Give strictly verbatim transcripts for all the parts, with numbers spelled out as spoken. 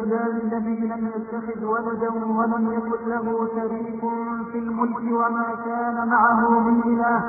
لله الذي لم يتخذ ولدا ولم يكن له شريك في الملك وما كان معه من إله،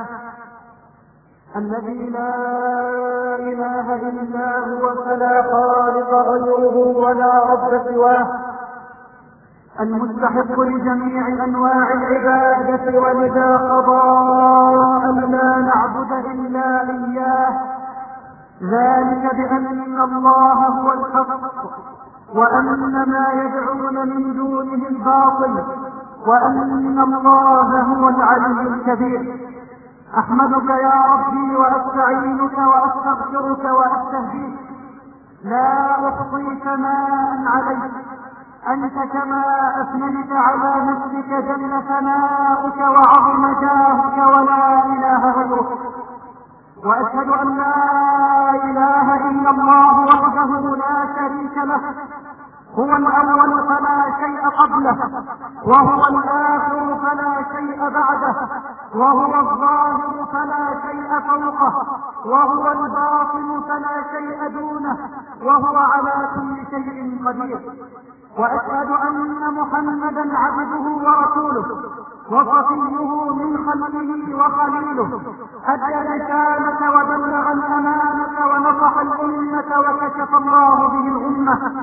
الذي لا إله إلا هو فلا خالق غيره ولا رب سواه، المستحق لجميع أنواع العبادة، ولذا قضى أن لا نعبد إلا إياه، ذلك بأن الله هو الحق وأن ما يدعون من دونه الباطل وأن الله هو العلي الكبير. أحمدك يا ربي وأستعينك وأستغفرك وأستهديك، لا أحصي ثناء عليك، أنت كما أثنيت على نفسك جل ثناؤك وعظم جاهك ولا إله غيرك. وأشهد أن لا إله إلا الله وحده لا شريك له، هو الأول فلا شيء قبله، وهو الآخر فلا شيء بعده، وهو الظاهر فلا شيء فوقه، وهو الباطن فلا شيء دونه، وهو على كل شيء قدير. وأشهد أن محمدا عبده ورسوله وصفيه من خلقه وخليله، أدى الرسالة وبلغ الأمانة ونصح الأمة وكشف الله به الأمة،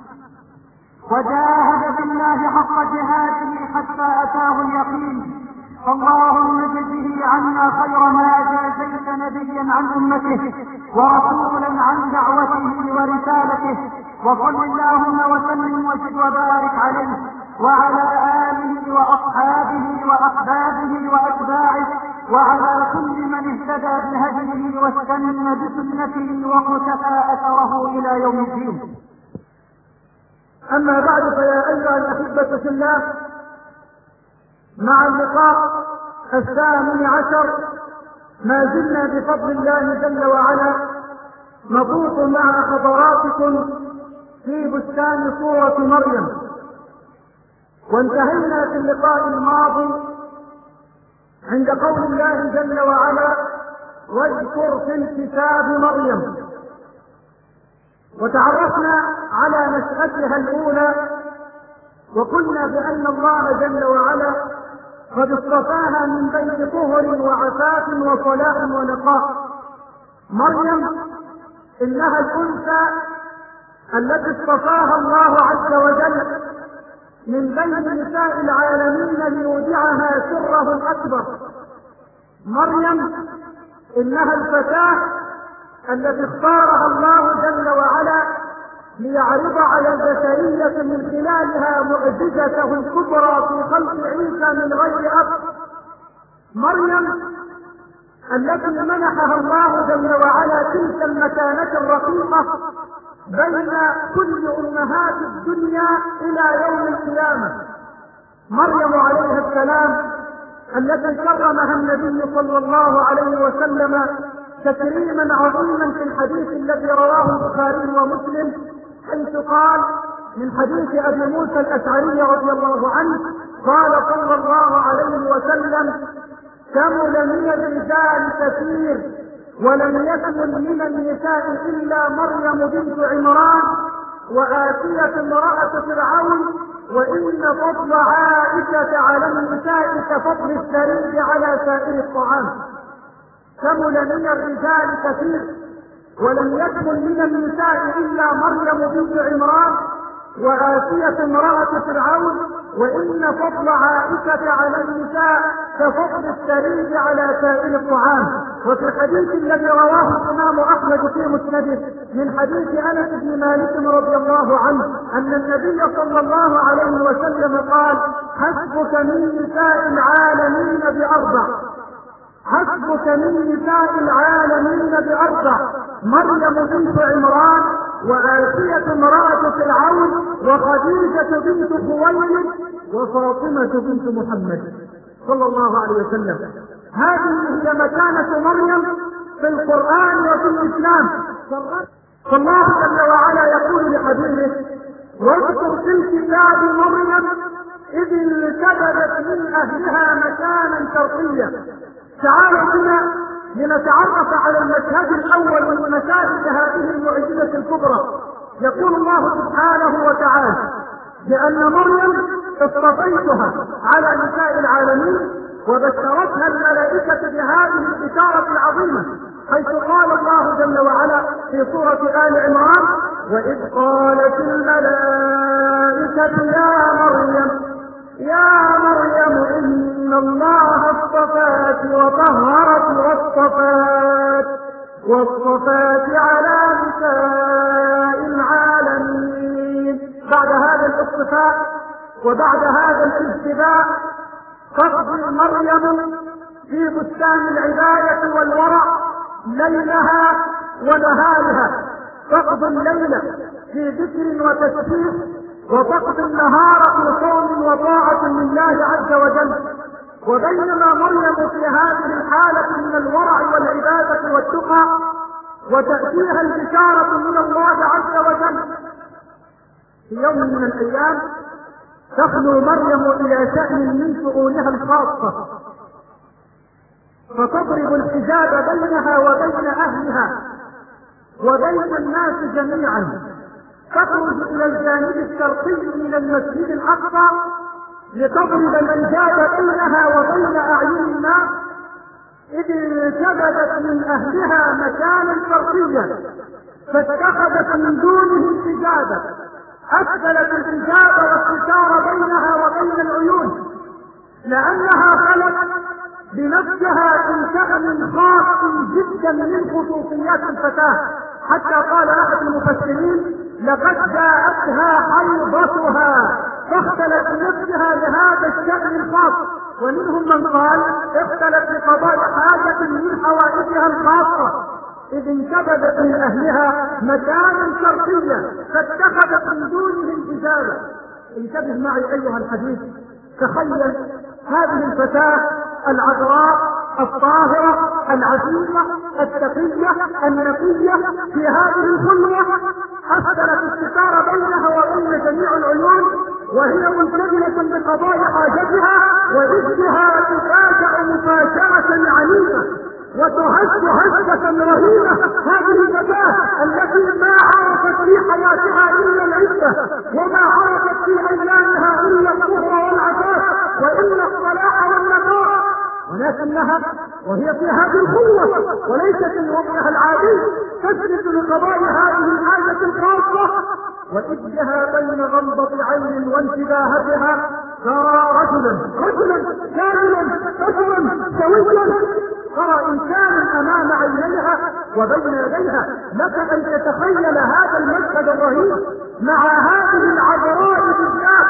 وجاهد بالله حق جهاده حتى أتاه اليقين. اللهم اجزه عنا خير ما جازيت نبيا عن أمته ورسولا عن دعوته ورسالته، وصل اللهم وسلم وزد وبارك عليه وعلى آله وأصحابه وأحبابه وأتباعه وعلى كل من اهتدى بهديه واستنى بسنته وقتفى أثره إلى يوم الدين. أما بعد، فيا أيها الأحبة في الله، مع اللقاء الثامن عشر ما زلنا بفضل الله جل وعلا نطوف مع حضراتكم في بستان سورة مريم، وانتهينا في اللقاء الماضي عند قول الله جل وعلا: واذكر في الكتاب مريم، وتعرفنا على نشأتها الأولى، وقلنا بأن الله جل وعلا قد اصطفاها من بين طهر وعفاف وصلاح ونقاء. مريم إنها الأنثى التي اصطفاها الله عز وجل من بين نساء العالمين ليودعها سره الأكبر. مريم إنها الفتاة التي اختارها الله جل وعلا ليعرض على البشرية من خلالها معجزته الكبرى في خلق عيسى من غير أب. مريم التي منحها الله جل وعلا تلك المكانة الرقيقة بين كل أمهات الدنيا إلى يوم القيامة. مريم عليها السلام التي كرمها النبي صلى الله عليه وسلم تكريما عظيما في الحديث الذي رواه البخاري ومسلم، حيث قال من حديث أبي موسى الأشعري رضي الله عنه قال صلى الله عليه وسلم: كمل من الرجال كثير ولم يكن من النساء إلا مريم بنت عمران وآسية امرأة فرعون، وإن فضل عائشة على النساء كفضل الثريد على سائر الطعام. كمل من الرجال كثير ولم يكن من النساء إلا مريم بنت عمران وآسية امرأة فرعون، وإن فضل عائشة على النساء كفضل الثريد على سائر الطعام. وفي الحديث الذي رواه الإمام أحمد في مسنده من حديث أنس بن مالك رضي الله عنه أن النبي صلى الله عليه وسلم قال: حسبك من نساء العالمين بأربع حسبك من نساء العالمين بأربع مريم بنت عمران وآسية امرأة فرعون وخديجة بنت خويلد وفاطمة بنت محمد صلى الله عليه وسلم. هذه هي مكانة مريم في القرآن وفي الإسلام. فالله جل وعلا يقول لحبيبه: واذكر في الكتاب مريم إذ انتدبت من أهلها مكانا شرقيا. تعالوا بنا لنتعرف على المشهد الأول من مشاهد هذه المعجزة الكبرى. يقول الله سبحانه وتعالى: لأن مريم اصطفيتها على نساء العالمين، وبشرتها الملائكة بهذه البشارة العظيمة، حيث قال الله جل وعلا في سورة آل عمران: وإذ قالت الملائكة يا مريم يا مريم إن الله اصطفاك وطهرك واصطفاك واصطفاك على نساء العالمين. بعد هذا الاصطفاء وبعد هذا الاجتباء تقضي مريم في بستان العبادة والورع ليلها ونهارها، تقضي الليل في ذكر وتسبيح، وتقضي النهار في صوم وطاعة لله عز وجل. وبينما مريم في هذه الحالة من الورع والعبادة والتقى وتأتيها البشارة من الله عز وجل، في يوم من الأيام تخلو مريم إلى شأن من شؤونها الخاصة، فتضرب الحجاب بينها وبين أهلها وبين الناس جميعا، تخرج إلى الجانب الشرقي من المسجد الأقصى لتضرب الحجاب بينها وبين أعين الناس، إذ انتبذت من أهلها مكانا شرقيا فاتخذت من دونهم حجابا، أسفلت الحجاب والستار بينها وبين العيون، لأنها خلت بنفسها في شأن خاص جدا من خصوصيات الفتاة، حتى قال أحد المفسرين: لقد جاءتها حيضتها فاختلت بنفسها لهذا الشأن الخاص. ومنهم من قال اختلت بقضاء حاجة من حوائجها الخاصة، إذ انتبذت من أهلها مكانا شرقيا فاتخذت من دونهم حجابا. انتبه معي أيها الحديث، تخيل هذه الفتاة العذراء الطاهرة العزيزة التقية النقية في هذه الخلوة، أسدلت الستار بينها وبين جميع العيون وهي منشغلة بقضاء حاجتها، وإذها تفاجأ مفاجأة عنيفة وتهز هزة رهيبة هذه الفتاة التي ما عرفت في حياتها إلا العزة، وما عرفت في أيامها إلا الطهر والعفاف وإلا الصلاح والنقاء، ولكنها وهي في هذه الخلوة وليست في وضعها العادي تجلس لقضاء هذه الحاجة الخاصة، وإذ بها بين غمضة عين وانتباهتها ترى رجلا رجلا كاملا رجلا سويا، ترى إنسانا أمام عينيها وبين يديها. لك أن تتخيل هذا المشهد الرهيب مع هذه العذراء بالذات،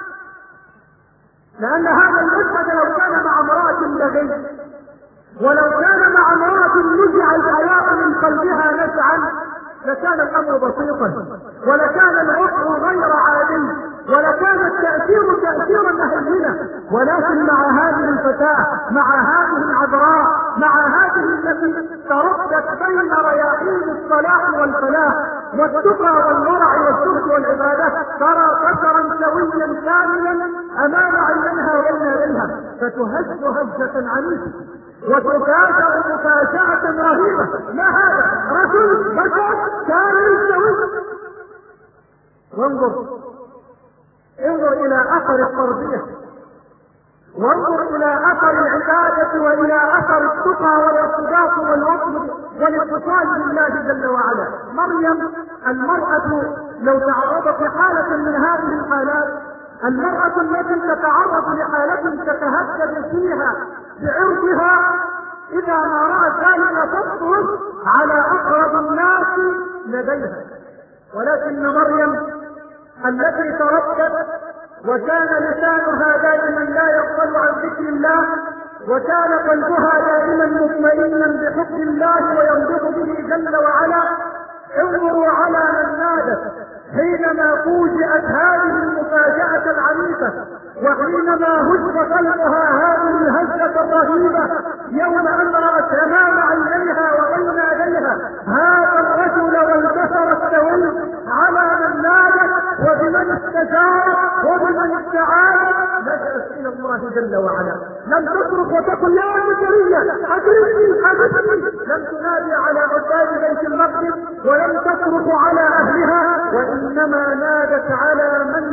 لأن هذا المشهد لو كان مع امرأة لغي، ولو كان مع امرأة نزع الحياء من قلبها نزعا لكان الأمر بسيطا، ولكان الوضع غير عادي، ولكان التأثير تأثيرا مهينا. ولكن مع هذه الفتاة، مع هذه العذراء، مع هذه التي تردت بين رياحين الصلاح والفلاح والتقى والورع والزهد والعبادة، ترى بشرا سويا كاملا أمام عينيها وبين يديها فتهز هزة عنيفة وتفاجأ مفاجأة رهيبة. ما هذا؟ رجل بشر كامل سوي. وانظر انظر الى اثر التربية، وانظر الى اثر العبادة والى اثر التقى والارتباط والوصل والاتصال بالله جل وعلا. مريم المرأة لو تعرضت لحالة من هذه الحالات، المرأة التي تتعرض لحالة تتهدد فيها بعرضها، إذا ما رأت ذلك تصرف على أقرب الناس لديها. ولكن مريم التي تردد وكان لسانها دائما لا يغفل عن ذكر الله، وكان قلبها دائما مطمئنا بحب الله وينبض به جل وعلا، انظروا على من نادت حينما فوجئت هذه المفاجأة العنيفة، وحينما هز قلبها هذه الهزة الرهيبة يوم أن رأت أمام عينيها وبين يديها هذا الرجل والبشر السوي على من نادت وبمن استجار وبمن استعان، لجأت إلى الله جل وعلا. لم تصرخ وتقل يا زكريا أدركني أدركني، لم تنادي على عباد بيت المقدس ولم تصرخ على أهلها، وإنما نادت على من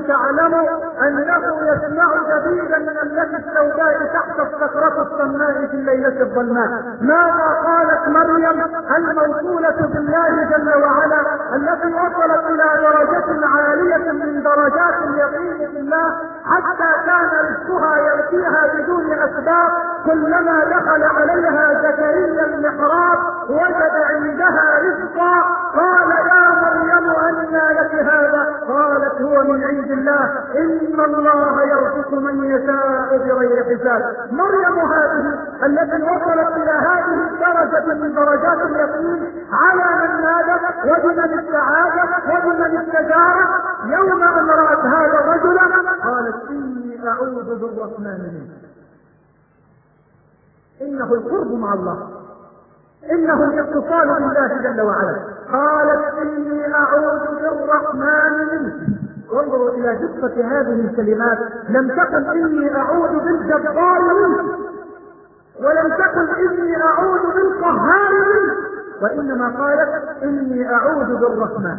أن تعلموا أنه يسمع دبيبا من التي السوداء تحت الصخرة الصماء في الليلة الظلماء. ماذا قالت مريم الموصولة بالله جل وعلا التي وصلت إلى درجة عالية من درجات اليقين بالله حتى كان رزقها يأتيها بدون أسباب؟ كلما دخل عليها زكريا المحراب وجد عندها رزقا قال يا مريم أنى لك هذا؟ قالت هو من عند الله إن الله يرزق من يشاء بغير حساب. مريم هذه التي وصلت إلى هذه الدرجة من درجات اليقين على من نادت وبمن السعادة وبمن التجارة يوم أن رأت هذا الرجل قالت إني أعوذ بالرحمن منك. إنه القرب مع الله، إنه الاتصال بالله جل وعلا. قالت إني أعوذ بالرحمن منك. وانظروا إلى دقة هذه الكلمات، لم تقل إني أعوذ بالجبار منك، ولم تقل إني أعوذ بالقهار منك، وإنما قالت إني أعوذ بالرحمن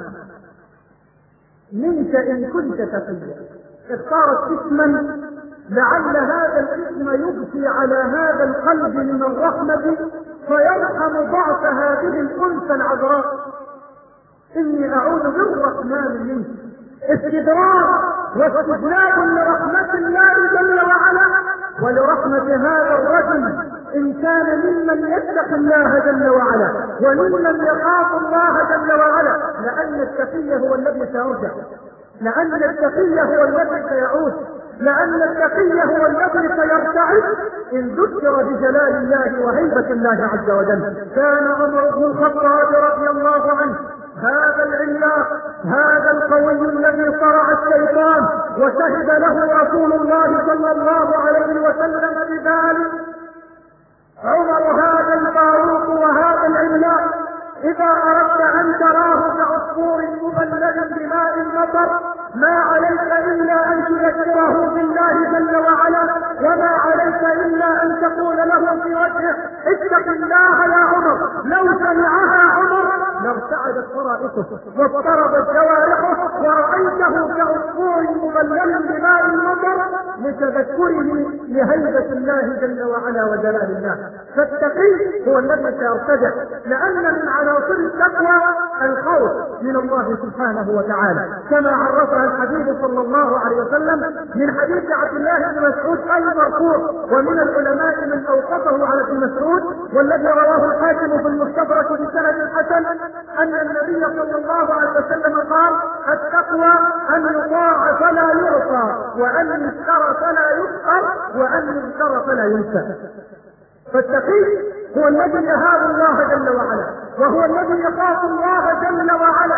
منك إن كنت تقيا. اختارت اسما لعل هذا الاسم يبكي على هذا القلب من الرحمة فيرحم ضعف هذه الأنثى العذراء. إني أعوذ بالرحمن منك، استدراج واستجلاب لرحمة الله جل وعلا ولرحمة هذا الرجل إن كان ممن يتقي الله جل وعلا وممن يخاف الله جل وعلا، لأن التقي هو الذي سيرجع، لأن التقي هو الذي سيعود، لأن التقي هو الذي سيرتعد إن ذكر بجلال الله وهيبة الله عز وجل. كان عمر بن الخطاب رضي الله عنه هذا العلاق، هذا القوي الذي صرع الشيطان وشهد له رسول الله صلى الله عليه وسلم بذلك. عمر هذا الفاروق وهذا العلاق إذا أردت أن تراه كعصفور مبلل بماء المطر ما عليك إلا أن تذكره بالله جل وعلا، وما عليك إلا أن تقول له في وجهه اتق الله يا عمر. لو سمعها عمر لارتعدت فرائصه واضطربت جوارحه ورأيته كعصفور مبلل بماء المطر لتذكره لهيبة الله جل وعلا وجلال الله. فالتقي هو الذي سيرتدع، لأن من عناصر التقوى الخوف من الله سبحانه وتعالى كما عرفها الحبيب صلى الله عليه وسلم من حديث عبد الله بن مسعود المرفوع، ومن العلماء من اوقفه على ابن مسعود والذي رواه الحاكم في المستدرك بسند حسن ان النبي صلى الله عليه وسلم قال التقوى ان يطاع فلا يعصى، وان يذكر فلا يذكر، وان يذكر فلا ينسى. فالتقي هو الذي يهاب الله جل وعلا، وهو الذي يخاف الله جل وعلا.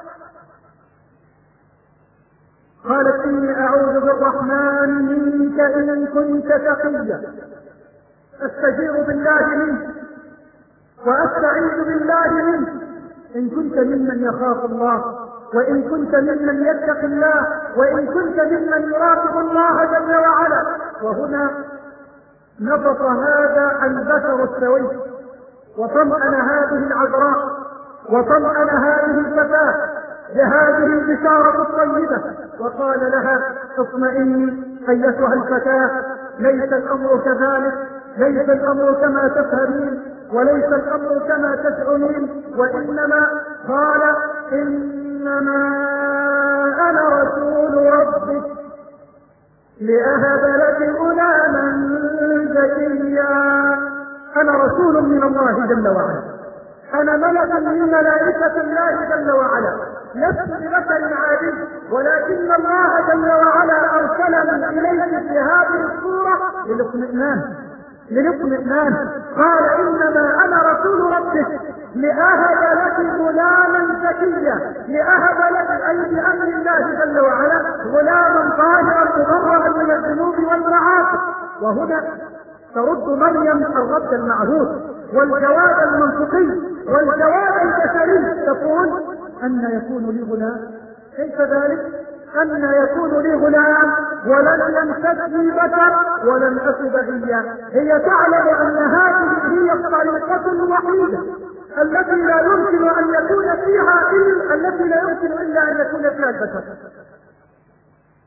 قالت إني أعوذ بالرحمن منك إن كنت تقيا. أستجير بالله منك وأستعيذ بالله منك إن كنت ممن يخاف الله، وإن كنت ممن يتقي الله، وإن كنت ممن يراقب الله جل وعلا. وهنا نطق هذا البشر السوي وطمأن هذه العذراء وطمأن هذه الفتاة بهذه البشارة الطيبة وقال لها اطمئني أيتها الفتاة، ليس الأمر كذلك، ليس الأمر كما تفهمين، وليس الأمر كما تزعمين، وإنما قال إنما أنا رسول ربك لأهب لك غلاما زكيا. أنا رسول من الله جل وعلا، أنا ملك من ملائكة الله جل وعلا، لست ببشر عادي، ولكن الله جل وعلا أرسلني إليك في هذه الصورة للاطمئنان للاطمئنان. قال إنما أنا رسول ربك لأهب لك غلاما زكيا، لأهب لك أي بأمر الله جل وعلا غلاما طاهرا مبرأ من الذنوب والمعاصي. وهنا ترد مريم الرد المعهود والجواب المنطقي والجواب البشري، تقول أن يكون لي غلام؟ كيف ذلك؟ أن يكون لي غلام ولن يمسسني بشر ولن أك بغيا. هي تعلم أن هذه هي الطريقة الوحيدة التي لا يمكن أن يكون فيها إلا التي لا يمكن إلا أن يكون فيها البشر.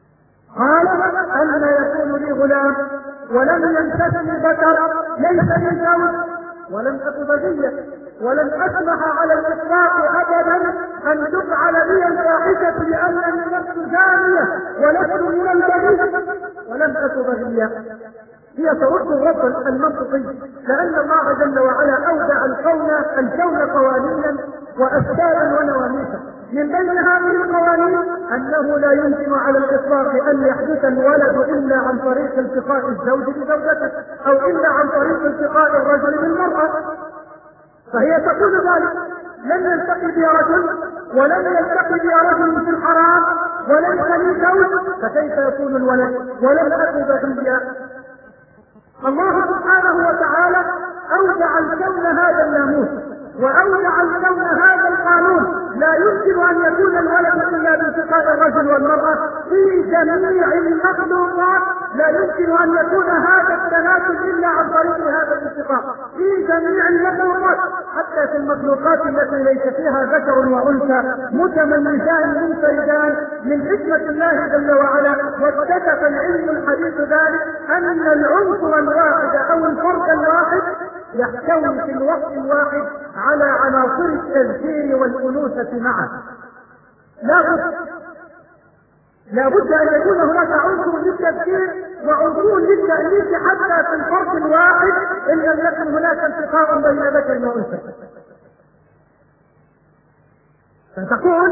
أن يكون لي غلام ولم يمسسني بشر ليس لي زوج ولم أك بغيا ولم أسمح على الإطلاق أبدا أن تفعل بي الفاحشة لأنني لست زانية ولست من البغي ولم أك بغيا. هي ترد الرد المنطقي لأن الله جل وعلا أودع الكون الكون قوانينا وأسبابا ونواميسا. من بين هذه القوانين أنه لا يمكن على الإطلاق أن يحدث الولد إلا عن طريق التقاء الزوج بزوجته أو إلا عن طريق التقاء الرجل بالمرأة. فهي تقول ذلك لن يلتقي بي رجل ولن يلتقي بي رجل في الحرام وليس لي زوج فكيف يكون الولد ولم أكن بغيا. الله سبحانه وتعالى أودع الكون هذا الناموس وأودع الكون هذا القانون. لا يمكن أن يكون الولد إلا بانتقاء الرجل والمرأة في جميع المخلوقات. لا يمكن أن يكون هذا التناسل إلا عن طريق هذا الانتقاء في جميع المخلوقات، حتى في المخلوقات التي ليس فيها ذكر وأنثى متميزان منفردان من حكمة الله جل وعلا. واكتشف العلم الحديث ذلك أن العنصر الواحد أو الفرد الواحد يحتوي في الوقت الواحد على عناصر التذكير والأنوثة معا. لا بد لا بد أن يكون هناك عنصر للتذكير وعنصر للتأنيث حتى في الفرد الواحد إن لم يكن هناك التقاء بين ذكر وأنثى. فتقول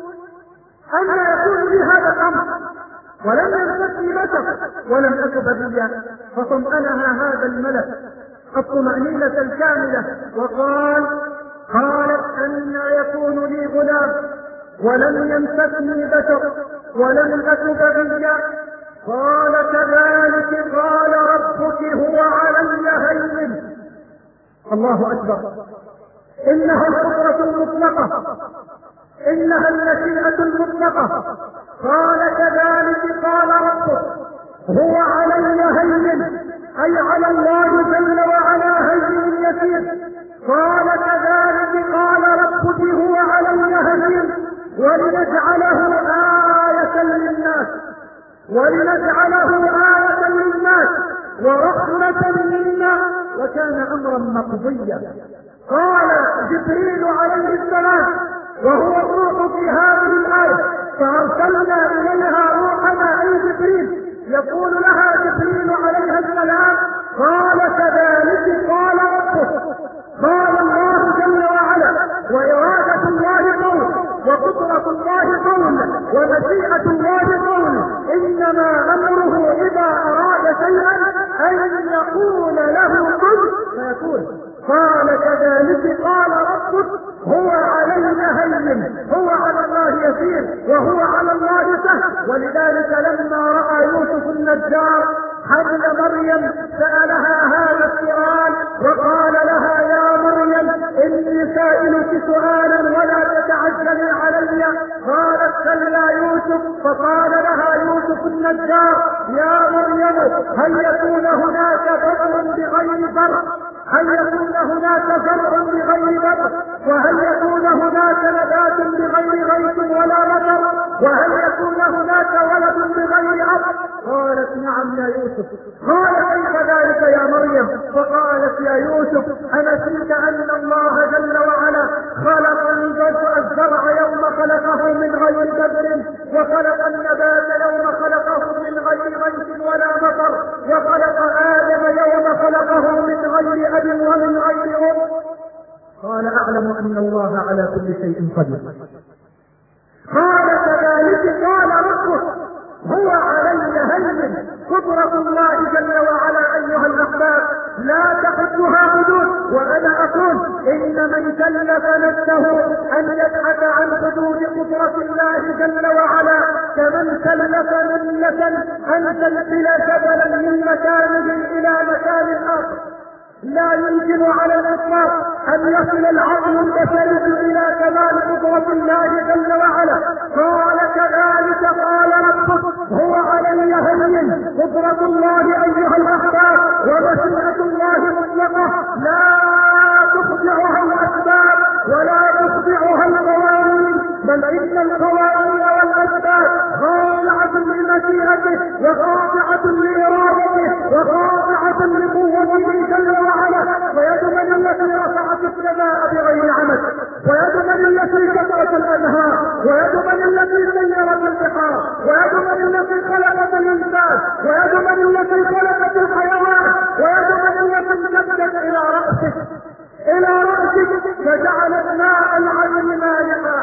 أن يكون لي هذا الأمر ولم يمسسني بشر ولم أك بغيا. فطمأنها هذا الملك الطمأنينة الكاملة وقال قالت أن يكون لي غلام ولم يمسسني بشر ولم أك بغيا. قال كذلك قال ربك هو علي هين. الله أكبر. إنها القدرة المطلقة، إنها المشيئة المطلقة. قال كذلك قال ربك هو علي هين، أي على الله جل وعلا هين يسير. قال كذلك قال ربك هو علي هين ولنجعله آية للناس ولنجعله آية للناس ورحمة منا وكان أمرا مقضيا. قال جبريل عليه السلام وهو الروح في هذه الآية فأرسلنا إليها روحنا أي جبريل يقول لها جبريل عليه السلام قال كذلك قال ربك. قال الله جل وعلا وإرادة الله قول وقدرة الله قول ومشيئة الله قول. إنما أمره إذا أراد شيئا أن يقول له كن فيكون. قال كذلك قال ربك هو علينا هين، هو على الله يسير وهو على الله سهل. ولذلك لما رأى يوسف النجار حمل مريم سألها هذا السؤال وقال لها يا مريم إني سائلك سؤالا ولا تتعجلي علي. قالت سل يوسف. فقال لها يوسف النجار يا مريم هل يكون هناك بر بغير بر هل يكون هناك زرع بغير بر وهل يكون هناك نبات بغير غيث ولا مطر وهل يكون هناك ولد بغير أب؟ قالت نعم يا يوسف. قال كيف ذلك يا مريم؟ فقالت يا يوسف أنسيت أن الله جل وعلا خلق الزرع يوم خلقه من غير بذر وخلق النبات يوم خلقه من غير غيث ولا مطر وخلق آدم يوم خلقه من غير أب ومن غير أم. قال أعلم أن الله على كل شيء قدير. قال كذلك قال ربك هو علي هين. قدرة الله جل وعلا أيها الأحباب لا تحدها حدود. وأنا أقول إن من كلف نفسه أن يبحث عن حدود قدرة الله جل وعلا كمن كلف ملة أن تنقل جبلا من مكانه إلى مكان آخر. لا يمكن على الإطلاق أن يصل العقل البشري إلى كمال قدرة الله جل وعلا. قال كذلك قال ربك هو علي هين. قدرة الله أيها الأحباب ومشيئة الله مطلقة لا تخضعها الأسباب ولا تخضعها القوانين، بل إن القوانين والأسباب خاضعة لمشيئة لمشيئته وخاضعة لإرادته وخاضعة لقوته جل وعلا. ويد من التي رفعت السماء بغير عمد، ويد من التي كبرت الأنهار، ويد من التي سيرت البحار، ويد من التي خلقت الإنسان، ويد من التي خلقت الحيوان، ويد من التي امتدت إلى رأسك إلى رأسك فجعلت ماء العين مالحا،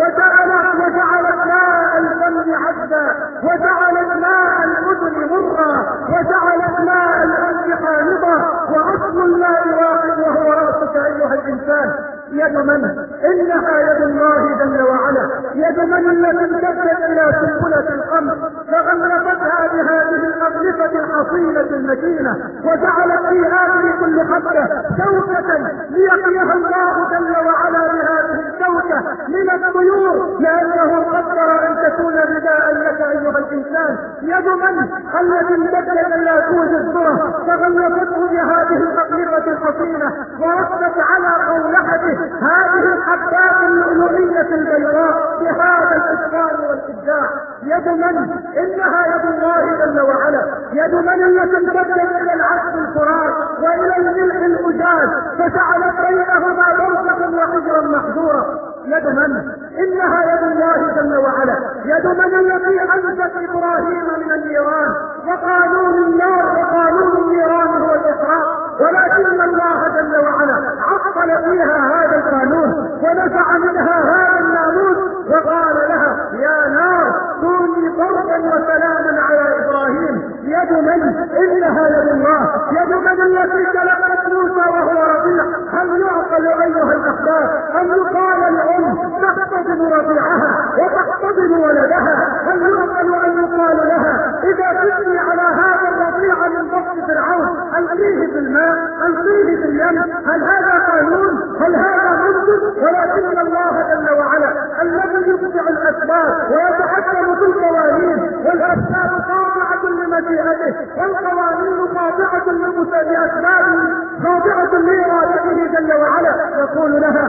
وجعلت وجعلت ماء الفم عذبا، وجعلت ماء الأذن مرا، وجعلت ماء الأنف حامضا، وأصل الماء واحد وهو رأسك أيها الإنسان. يد من؟ إنها يد الله جل وعلا. يد من التي امتدت إلى سنبلة القمر فغلفتها بهذه الأغلفة الحصينة المتينة، وجعلت في آخر كل حبة شوكة ليقيها الله جل وعلا بهذه الشوكة من الطيور، لأنه قدر أن تكون رداء لك أيها الإنسان. يد من التي امتدت إلى كوز الذرة فغلفته بهذه الأغلفة الحصينة وركبت على قولحته هذه الحبات اللؤلؤية البيضاء بهذا الإتقان والإبداع. يد من؟ إنها يد الله جل وعلا. يد من التي امتدت إلى العسل الفرات وإلى الملح الأجاج فجعلت بينهما برزخا وحجرا محجورا. يد من؟ إنها يد الله جل وعلا. يد من التي أنجت إبراهيم من النيران، وقانون النار وقانون النيران هو الإسراء، ولكن الله جل وعلا عطل فيها هذا القانون ونزع منها هذا الناموس وقال لها يا نار كوني بردا وسلاما على إبراهيم. يد من؟ إنها يد الله. يد من التي كلمت موسى وهو رضيع. هل يعقل أيها الأخبار أن يقال الأم تحتضن رضيعها وتحتضن ولدها؟ هل يعقل أن يقال لها إذا كنت على هذا الرضيع من بطن فرعون ألقيه في الماء ألقيه في اليم؟ هل هذا قانون؟ هل هذا منطق؟ ولكن الله جل وعلا الذي يبدع الأسباب ويتحكم في القوانين، والأسباب خاضعة لمشيئته والقوانين خاضعة لأسبابه خاضعة لإرادته جل وعلا، يقول لها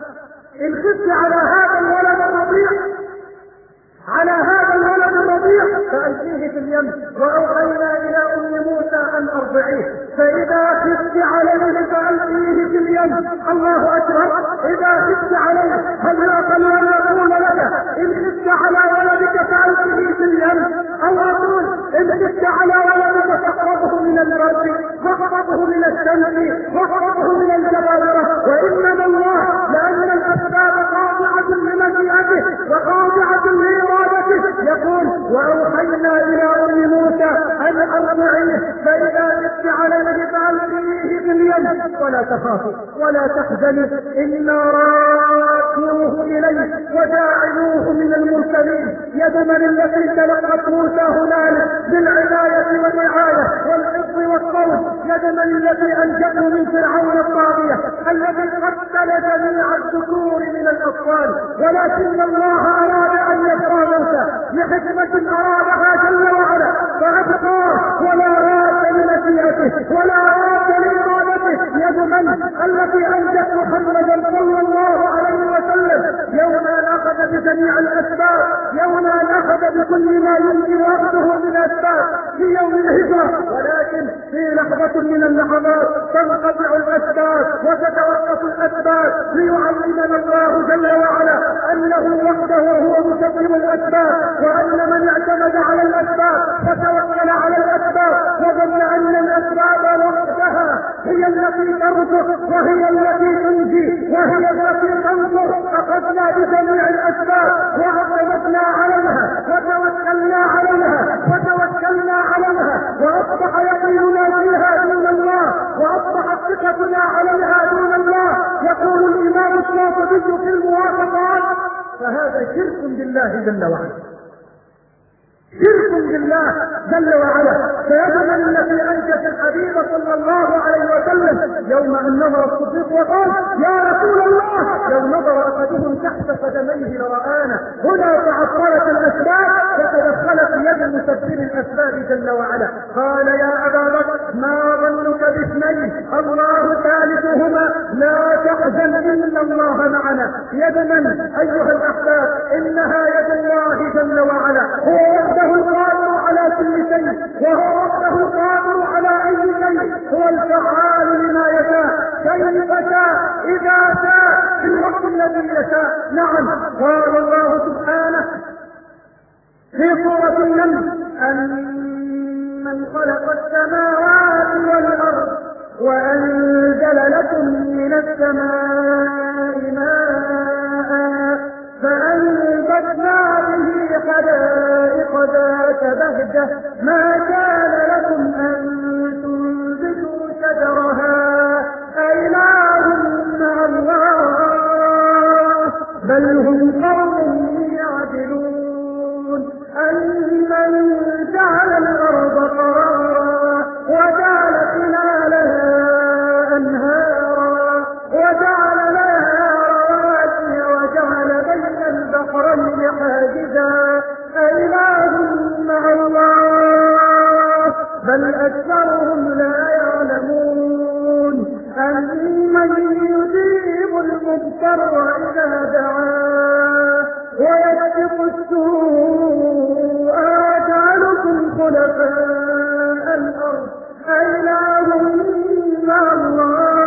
إن خفت على هذا الولد الرضيع على هذا الولد الرضيع فألقيه في اليم. وأوحينا إلى أم موسى أن أرضعيه، فإذا خفت عليه فألقيه في اليم. الله أكبر. إذا خفت عليه هل يعقل أن يقول لك إن خفت على ولدك فألقيه في اليم؟ أو أقول إن خفت على ولدك فاحفظه من البرد واحفظه من الشمس واحفظه من الجبابرة. وإنما الله لأن الأسباب خاضعة لمشيئته وخاضعة لإرادته يقول وأوحينا إلى أم موسى أن أرضعيه فإذا خفت عليه فألقيه في اليم ولا تخافي ولا تحزني إنا رادوه إليه وجاعلوه من المرسلين. يد من التي تلقت موسى هنالك بالعناية والرعاية والحفظ والصوت. يد من التي أنجته من فرعون الطاغية الذي قتل جميع الذكور من الأطفال، ولكن الله أراد أن يبقى موسى لحكمة أرادها جل وعلا فأبقاه ولا راد لمشيئته ولا راد لإرادته. يد من التي أنجت محمدا صلى الله عليه وسلم يوم أن أخذ بجميع الأسباب، يوم أن أخذ بكل ما يمكن أخذه من أسباب في يوم الهجرة، ولكن في لحظة من اللحظات تنقطع الأسباب وتتوقف الأسباب ليعلمنا الله جل وعلا أنه وحده هو مسبب الأسباب، وأن من اعتمد على الأسباب وتوكل على الأسباب وظن أن الأسباب وحدها هي التي ترزق وهي التي تنجي وهي التي تنصر أخذنا بجميع الأسباب واعتمدنا عليها وتوكلنا عليها وتوكلنا عليها وأصبح يقيننا فيها دون الله وأصبحت ثقتنا عليها دون الله. يقول الإمام الشاطبي في الموافقات فهذا شرك بالله جل وعلا، شرك بالله جل وعلا. فيجب التي انجت الحبيب صلى الله عليه وسلم يوم ان نظر الصديق وقال يا رسول الله لو نظر احدهم تحت قدميه لرآنا. هنا تعطلت الاسباب فتدخلت يد مسبب الاسباب جل وعلا. قال يا ابا بكر ما ظنك باثنين الله ثالثهما لا تحزن ان الله معنا. يد من ايها الاحباب؟ انها يد الله جل وعلا، هو وحده القادر على كل كيف شاء إذا شاء في الوقت الذي يشاء. نعم، قال الله سبحانه في سورة النمل: أمن خلق السماوات والأرض وأنزل لكم من السماء ماء فأنبتنا به حدائق ذات بهجة ما كان لكم أن تنبتوا شجرها أإله مع الله بل هم قوم يعدلون. أمن جعل الأرض قرارا وجعل خلالها أنهارا وجعل لها رواسي وجعل بين البحرين حاجزا أإله مع الله بل أكثرهم لا يعلمون. أمن يجيب المضطر إذا دعاه ويكشف السوء ويجعلكم خلفاء الأرض أإله مع الله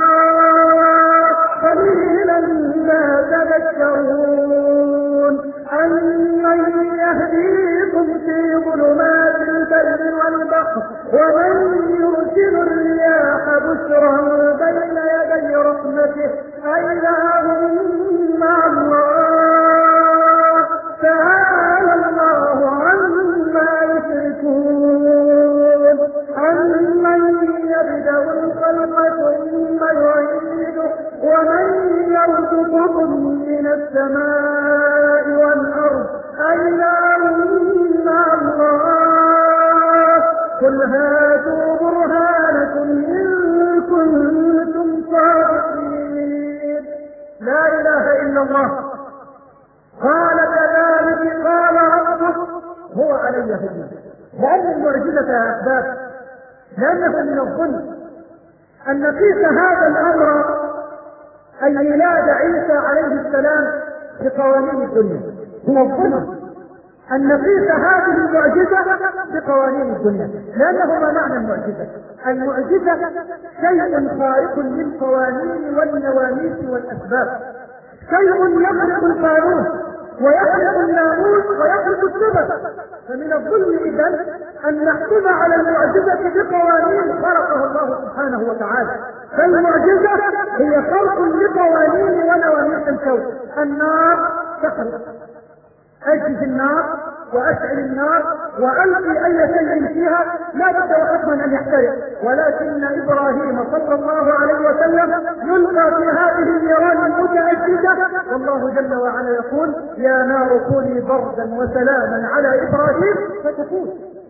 قليلا ما تذكرون. أمن يهديكم في ظلمات البر والبحر ومن يرسل الرياح بشرا بين يدي رحمته أإله مع الله تعالى الله عما يشركون. أمن يبدأ الخلق ثم يعيده ومن يرزقكم من السماء والأرض أإله مع الله قل هاتوا برهانكم إن كنتم صادقين. لا إله إلا الله. قال كذلك قال ربك هو علي هدى. لأن المعجزة يا أحباب لأنه من الظن أن نقيس هذا الأمر أي ميلاد عيسى عليه السلام بقوانين الدنيا. هو الظن أن نقيس هذه المعجزة بقوانين الدنيا، لأنه ما معنى المعجزة؟ المعجزة شيء خارق للقوانين والنواميس والأسباب، شيء يخلق القانون ويخلق الناموس ويخلق السبب. فمن الظلم إذن أن نحكم على المعجزة بقوانين خلقها الله سبحانه وتعالى. فالمعجزة هي خلق لقوانين ونواميس الكون. النار تخلق، أجهز النار وأشعل النار وألقي أي شيء فيها لا بد حكما أن يحترق، ولكن إبراهيم صلى الله عليه وسلم يلقى في هذه النيران المتأججة والله جل وعلا يقول: يا نار كوني بردا وسلاما على إبراهيم فتكون.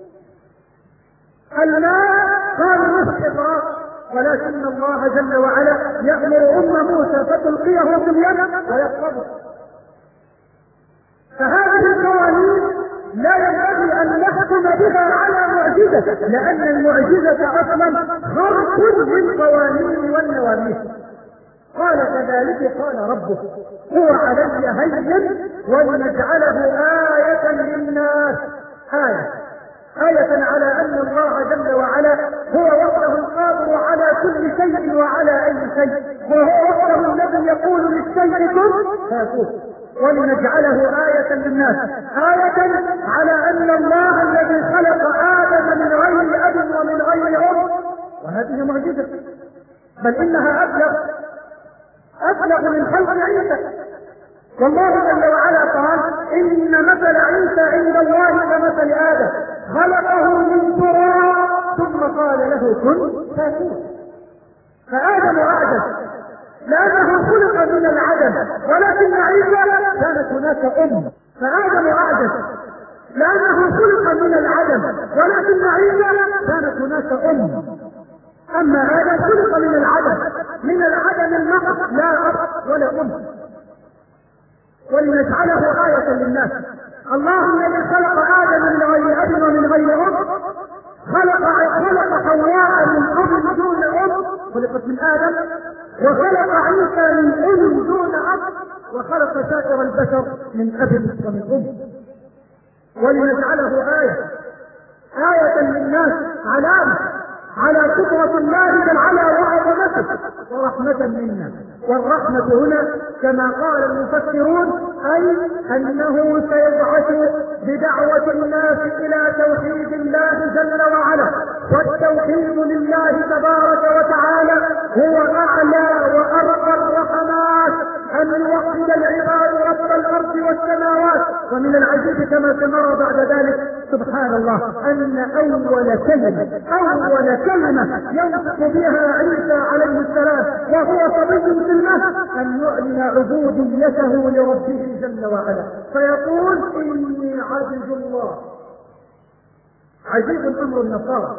الماء قال نصف إبراهيم، ولكن الله جل وعلا يأمر أم موسى فتلقيه في اليم ويقبضه. فهذه القوانين لا ينبغي أن نحكم بها على معجزة، لأن المعجزة أصلا خرق للقوانين والنواميس. قال كذلك قال ربه هو علي هين ولنجعله آية للناس. آية آية على أن الله جل وعلا هو وحده القادر على كل شيء وعلى أي شيء، وهو وحده الذي يقول للشيء كن فيكون. ولنجعله آية للناس، آية على أن الله الذي خلق آدم من غير أب ومن غير أم، وهذه معجزة، بل إنها أبلغ أبلغ من خلق عيسى. والله جل وعلا قال: إن مثل عيسى عند الله كمثل آدم خلقه من تراب ثم قال له كن فيكون. فآدم أعجز لأنه خلق من العدم، ولكن عيسى كانت هناك أم. فآدم أعجز لأنه خلق من العدم، ولكن عيسى كانت هناك أم. أما آدم خلق من العدم، من العدم المحض، لا أب ولا أم. ولنجعله آية للناس. الله الذي خلق آدم من غير أب ومن غير أم خلق خلق حواء من أب دون أم، خلقت من آدم، وخلق عيسى من أم دون أب، وخلق سائر البشر من أب ومن أم. ولنجعله آية آية للناس، علامة على قدرة الله جل وعلا وعظمته. ورحمة منا. والرحمة هنا كما قال المفسرون أي أنه سيبعث بدعوة الناس إلى توحيد الله جل وعلا، والتوحيد لله تبارك وتعالى هو أعلى وأرقى الرحمات، أن يوحد العباد رب الأرض والسماوات. ومن العجيب كما سنرى بعد ذلك سبحان الله أن أول كلمة أول كلمة ينطق بها عيسى عليه السلام وهو صبي في المهد أن يعلن عبوديته لربه جل وعلا، فيقول إني عبد الله. عجيب أمر النصارى،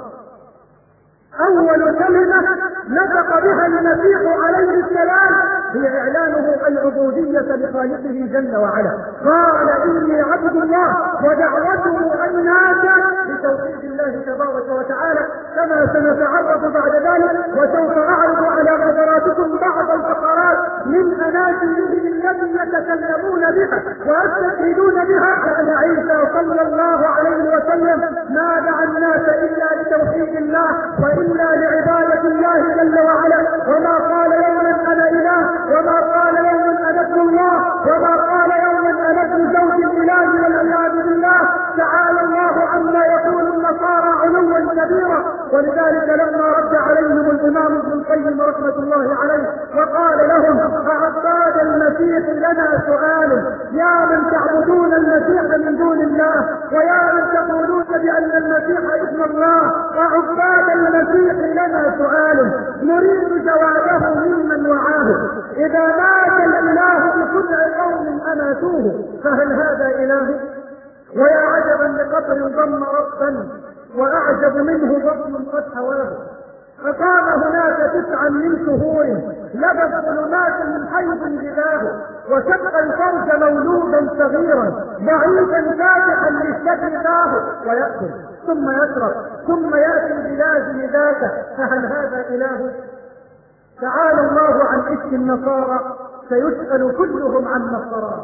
أول كلمة نطق بها المسيح عليه السلام هي إعلانه العبودية لخالقه جل وعلا. قال إني عبد الله، ودعوته الناس لتوحيد الله تبارك وتعالى كما سنتعرف بعد ذلك. وسوف أعرض على حضراتكم بعض الفقرات من أناشيدهم التي يتكلمون بها ويستشهدون بها أن عيسى صلى الله عليه وسلم ما دعا الناس إلا لتوحيد الله وإلا لعبادة الله جل وعلا، وما قال يوما أنا إله، وما قال يوما أنا ابن الله، وما قال يوما أنا ابن زوج الإله والعياذ بالله. تعالى الله عما يقول النصارى علوا كبيرا. ولذلك لما رد عليهم الإمام ابن القيم رحمة الله عليه وقال لهم أعباد المسيح لنا سؤال، يا من تعبدون المسيح من دون الله ويا من تقولون بأن المسيح ابن الله، أعباد المسيح لنا سؤال نريد جوابه ممن وعاه. إذا مات الإله بكل قوم أماتوه فهل هذا إله؟ ويا عجبا لقطر ضم ربا وأعجب منه ضم قد حواه. فقام هناك تسعا من شهور لبس ظلمات من حيث جباه، وشق الفرج مولودا صغيرا ضعيفا فاتحا للشكل فاه، ويأكل ثم يشرب ثم يأتي بلازم ذاك، فهل هذا إله؟ تعالى الله عن إفك النصارى سيسأل كلهم عن نصراه.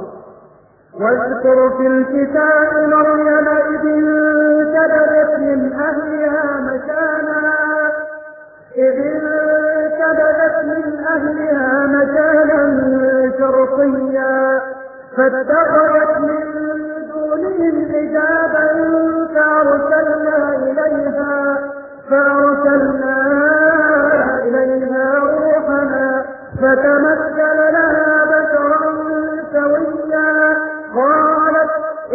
واذكر في الكتاب مريم إذ انتبذت من أهلها مكانا إذ انتبذت من أهلها مكانا شرقيا فاتخذت من دونهم حجابا فأرسلنا إليها فأرسلنا إليها روحنا فتمثل لها بشرا سويا قالت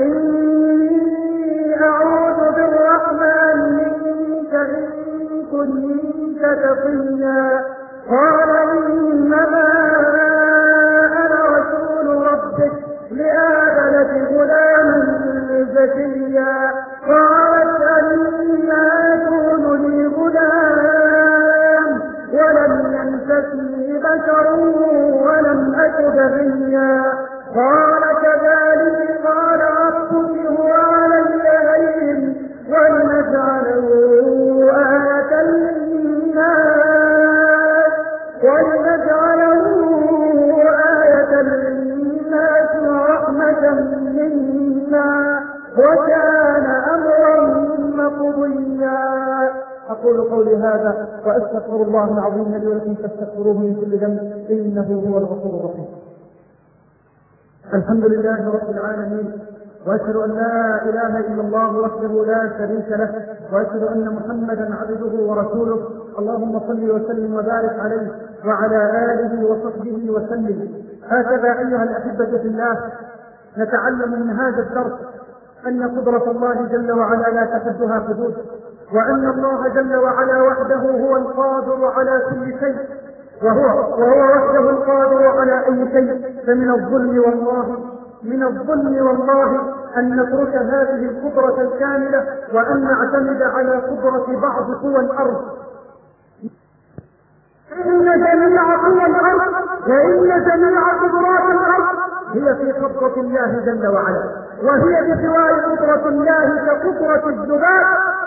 إني أعوذ بالرحمن منك إن كنت تقيا. قال إنما أنا رسول ربك لآب لك غلاما زكيا. قالت أنى يكون لي غلام ولم يمسسني بشر ولم أك بغيا. قال كذلك قال ربك هو علي هين ولنجعله آية للناس ولنجعله آية للناس ورحمة منا وكان أمرا مقضيا. أقول قولي هذا وأستغفر الله العظيم لي ولكم فاستغفروه من كل ذنب إنه هو الغفور الرحيم. الحمد لله رب العالمين، وأشهد أن لا إله إلا الله وحده لا شريك له، وأشهد أن محمدا عبده ورسوله. اللهم صل وسلم وبارك عليه وعلى آله وصحبه وسلم. هكذا أيها الأحبة في الله نتعلم من هذا الدرس أن قدرة الله جل وعلا لا تحدها حدود، وأن الله جل وعلا وحده هو القادر على كل شيء، وهو وهو وحده القادر على أي شيء. فمن الظلم والله من الظلم والله أن نترك هذه القدرة الكاملة وأن نعتمد على قدرة بعض قوى الأرض. إن جميع قوى الأرض وإن جميع قدرات الأرض هي في قدرة الله جل وعلا، وهي بسواء قدرة الله كقدرة الذباب.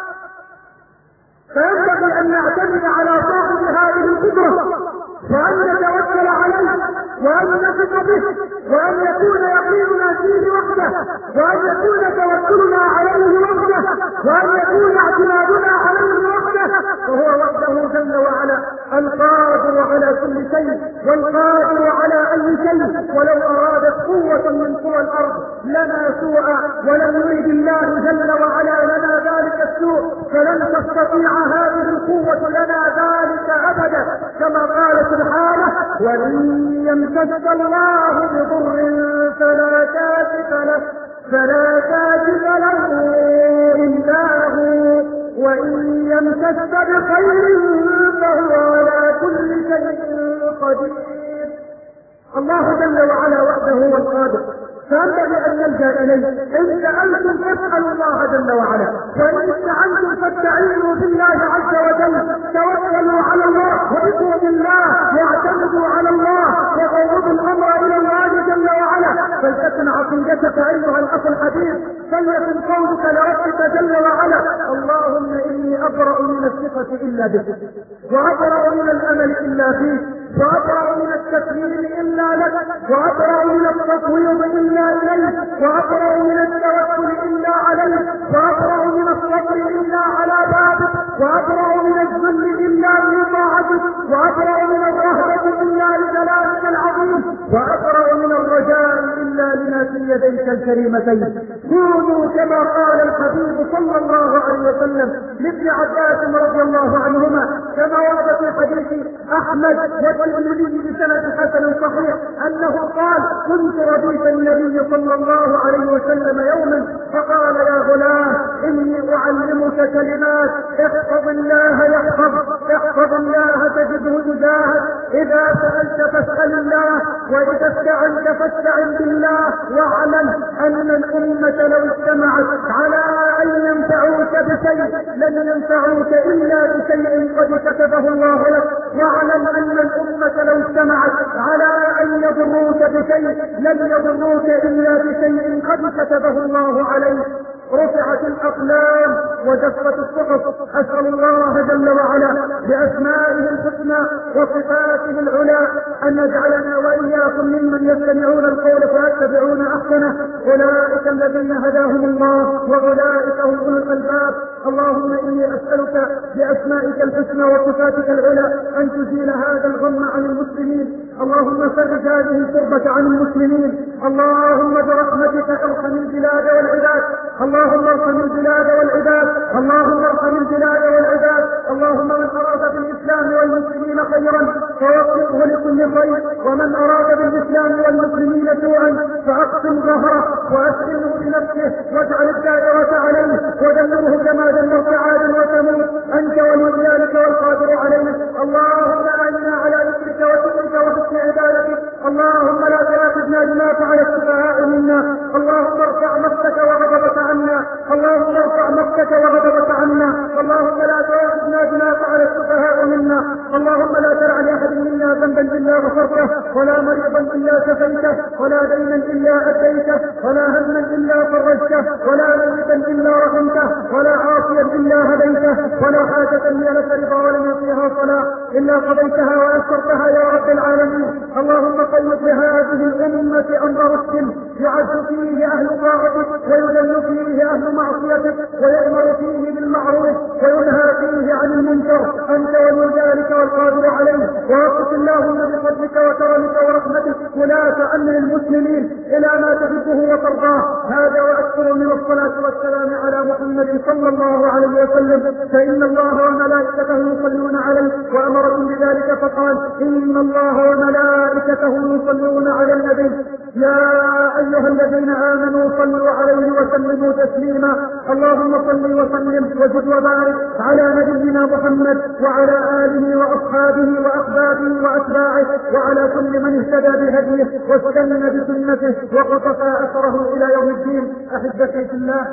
فينبغي أن نعتمد على صاحب هذه القدرة وأن نتوكل عليه وأن نثق به وأن يكون يقيننا فيه وحده وأن يكون توكلنا عليه وحده وأن يكون اعتمادنا عليه وحده، وهو وحده جل وعلا القادر على كل لم يرد الله جل وعلا لنا ذلك السوء فلن تستطيع هذه القوة لنا ذلك أبدا، كما قال سبحانه: وإن يمسك الله بضر فلا كاشف له فلا كاشف له إلا هو، وإن يمسك بخير فهو على كل شيء قدير. الله جل وعلا وحده هو القادر، فينبغي ان نلجا اليه. ان سالتم فاسالوا الله جل وعلا، وان استعنتم فاستعينوا بالله عز وجل. توكلوا على الله وابقوا بالله واعتمدوا على الله وفوضوا الامر الى الله جل وعلا. فلتكن عقيدتك ايها الاخ الحبيب، فليكن قولك لربك جل وعلا: اللهم اني ابرا من الثقه الا بك، وابرا من الامل الا فيك، وابرا من التسليم الا لك، وابرا من التفويض الا اليك، وابرا من التوكل الا عليك، وابرا من الصبر الا على بابك، وابرا من الذل الا في طاعتك، وابرا من الرهبه الا لجلالك العظيم، وابرا من الرجاء الا لما في يديك الكريمتين. كونوا كما قال الحبيب صلى الله عليه وسلم لابن عباس رضي الله عنهما، كما ورد في حديث احمد والترمذي بسند حسن صحيح انه قال: كنت رديف النبي صلى الله عليه وسلم يوما فقال: يا غلام اني اعلمك كلمات، احفظ الله يحفظ، احفظ الله تجده تجاهك، اذا سالت فاسال الله، واذا استعنت فاستعن بالله، واعلم ان الامه لو اجتمعت على ان ينفعوك بشيء لن ينفعوك الا بشيء قد كتبه الله لك، واعلم ان الامه لو اجتمعت على ان يضروك بشيء لن يضروك الا بشيء قد كتبه الله عليك. رفعت الاقلام وجفت الصحف. اسال الله جل وعلا باسمائه الحسنى وصفاته العلى ان يجعلنا واياكم ممن يستمعون القول فيتبعون احسنه. اولئك الذين هداهم الله واولئك هم اولو الالباب. اللهم اني اسالك باسمائك الحسنى وصفاتك العلى ان تزيل هذا الغم عن المسلمين. اللهم فرج هذه الكربة عن المسلمين. اللهم برحمتك ارحم البلاد والعباد. اللهم ارحم البلاد والعباد. اللهم ارحم البلاد والعباد. اللهم من اراد بالاسلام والمسلمين خيرا فوفقه لكل خير، ومن اراد بالاسلام والمسلمين سوءا فاقسم ظهره واسلمه بنفسه واجعل الدائرة عليه ودمره كما دمرت عادا وثمود. انت ولي ذلك والقادر عليه. اللهم اعنا على ذكرك وشكرك وحسن عبادتك. اللهم لا تؤاخذنا بما فعل السفهاء منا. اللهم ارفع مقتك وغضبك عنا. اللهم ارفع مقتك وغضبك عنا. اللهم لا تؤاخذنا بما فعل السفهاء منا. اللهم لا تدع لاحد منا ذنبا الا غفرته، ولا مريضا الا شفيته، ولا دينا الا اديته، ولا هما الا فرجته، ولا ميتا الا رحمته، ولا عاصيا الا هديته، ولا حاجة هي لك رضا ولم فيها صلاح الا قضيتها ويسرتها يا رب العالمين. اللهم قيض لهذه الامة امر رشد يعز فيه اهل طاعتك ويذل فيه اهل معصيتك ويأمر فيه بالمعروف وينهى فيه عن المنكر. انت ولي ذلك والقادر عليه. ووفق اللهم بفضلك وكرمك ورحمتك ولاة امر المسلمين الى ما تحبه وترضاه. هذا واكثر من الصلاة والسلام على محمد صلى الله عليه وسلم، فان الله وملائكته يصلون عليه وامركم بذلك فقال: ان الله وملائكته يصلون على النبي يا ايها الذين امنوا صلوا عليه وسلموا تسليما. اللهم صل وسلم وزد وبارك على نبينا محمد وعلى اله واصحابه واحبابه واتباعه وعلى كل من اهتدى بهديه واستنى بسنته وقطف اثره الى يوم الدين. احبتي في الله،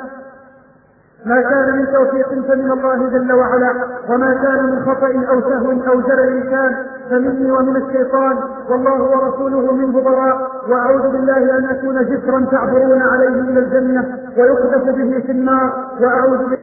ما كان من توفيق فمن الله جل وعلا، وما كان من خطأ أو سهو أو جرى كان فمني ومن الشيطان، والله ورسوله منه براء. وأعوذ بالله أن أكون جسرا تعبرون عليه إلى الجنة ويقذف به في النار. وأعوذ